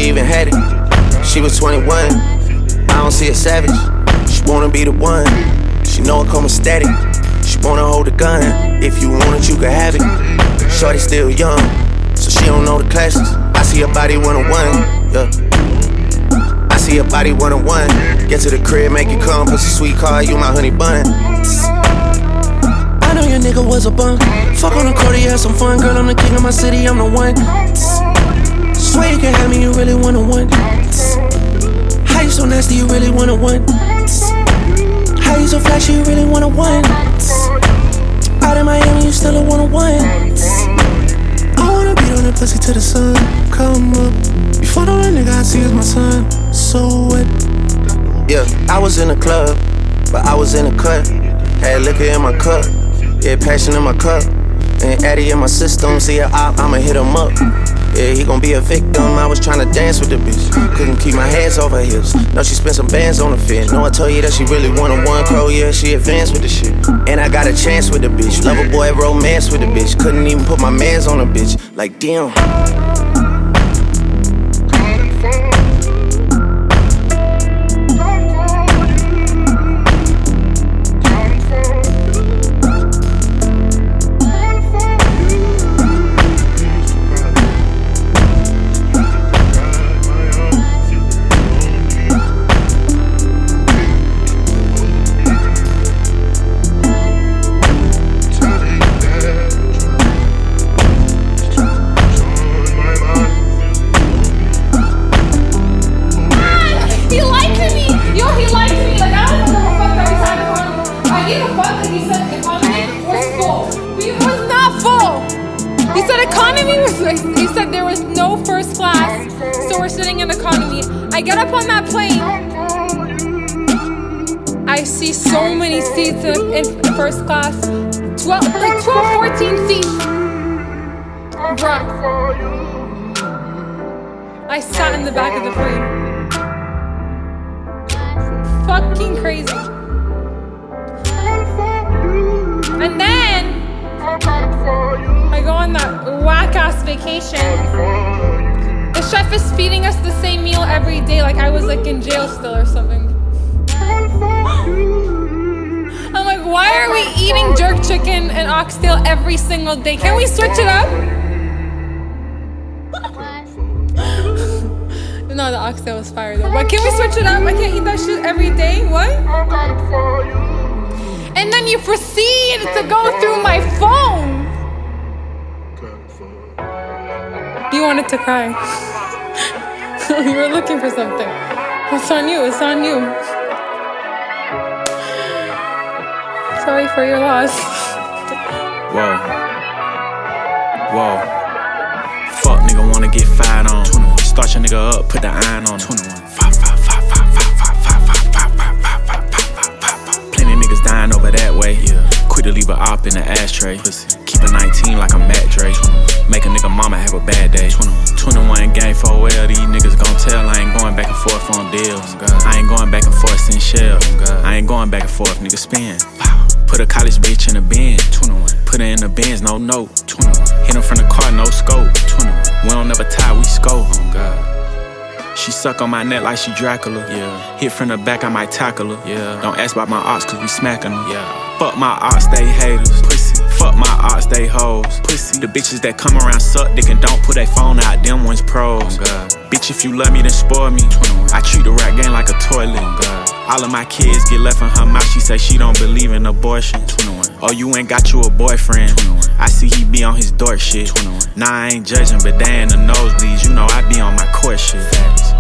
even had it. She was 21, I don't see a savage. She wanna be the one, she know it come with static. She wanna hold the gun, if you want it, you can have it. Shorty still young, so she don't know the classes. I see her body 101, yeah. I see her body 101. Get to the crib, make it come, pussy sweet car, you my honey bun. I know your nigga was a bum. Fuck on the court, you had some fun. Girl, I'm the king of my city, I'm the one. Swear you can have me, you really wanna one. How you so nasty, you really wanna one. How you so flashy, you really wanna one. Out in Miami, you still a one-on-one. I wanna beat on that pussy till the sun come up. Before the nigga I see is my son. So what? Yeah, I was in the club, but I was in the cut. Had liquor in my cup, yeah, passion in my cup. And Addy in my system, see her out, I'ma hit him up. Yeah, he gon' be a victim. I was tryna dance with the bitch, couldn't keep my hands off her hips. No, she spent some bands on the fit. No, I told you that she really wanted one crow. Yeah, she advanced with the shit. And I got a chance with the bitch. Lover boy romance with the bitch. Couldn't even put my mans on the bitch. Like damn. He said there was no first class, so we're sitting in economy. I get up on that plane. I see so many seats in first class. 12, 14 seats. Bruh. I sat in the back of the plane. Fucking crazy. And then I go on that whack-ass vacation. The chef is feeding us the same meal every day, like I was like in jail still or something. I'm like, why are we eating jerk chicken and oxtail every single day? Can we switch it up? No, the oxtail was fire though. But can we switch it up? I can't eat that shit every day. What? And then you proceed to go through my phone. You wanted to cry. You were looking for something. It's on you. It's on you. Sorry for your loss. Whoa. Whoa. Fuck nigga wanna get fired on. 21. Start your nigga up, put the iron on. 21. Plenty niggas dying over that way. Yeah. Quick to leave a op in the ashtray. Pussy. Keep a 19 like I'm Matt Dre. 21. Make a nigga mama have a bad day. 21 game for well, these niggas gon' tell. I ain't going back and forth on deals. I ain't going back and forth in shells. I ain't going back and forth, nigga spin. Put a college bitch in a bin. 21. Put her in the bins, no note. 21. Hit him from the car, no scope. 21. We don't never tie, we scope. Oh God. She suck on my neck like she Dracula. Yeah. Hit from the back, I might tackle her. Yeah. Don't ask about my ops, cause we smacking them. Yeah. Fuck my ops, they haters. Pussy. Fuck my ops, they hoes. Pussy. The bitches that come around suck dick and don't put their phone out, them ones pros. Oh God. Bitch, if you love me, then spoil me. 21. I treat the rap game like a toilet. Oh God. All of my kids get left in her mouth. She say she don't believe in abortion. 21. Oh, you ain't got you a boyfriend. 21. I see he be on his dork shit. 21. Nah, I ain't judging, but they in the nosebleeds. You know I be on my court shit. Facts.